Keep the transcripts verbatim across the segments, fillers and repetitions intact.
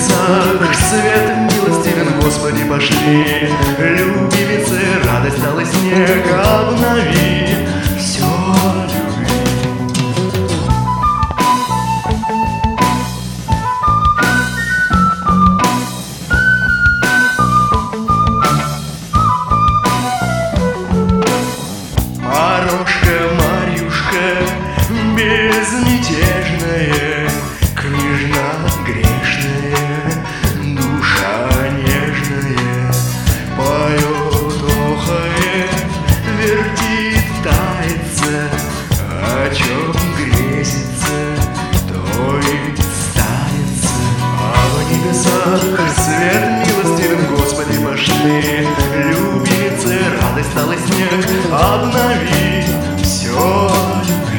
небесах свет милостивен, Господи, пошли. Любимицы, радость стала снег, обнови все любви. Морошка, Марьюшка, безмятежная, княжна грешная, душа нежная, поет, охает, вертит, тается, о чем грезится, то и станется. А в небесах свет милостивен, Господи, пошли. Любимицы, радость стала снег, обнови все любви.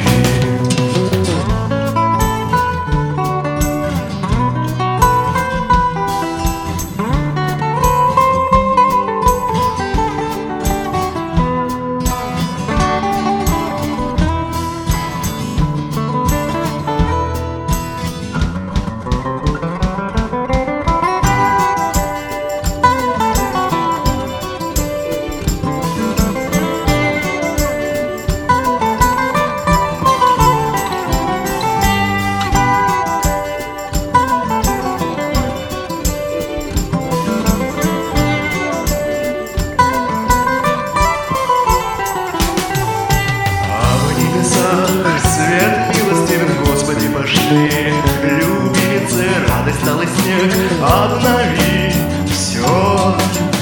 Свет милостивен, Господи, пошли. Любимицы, радость стала снег, обнови все.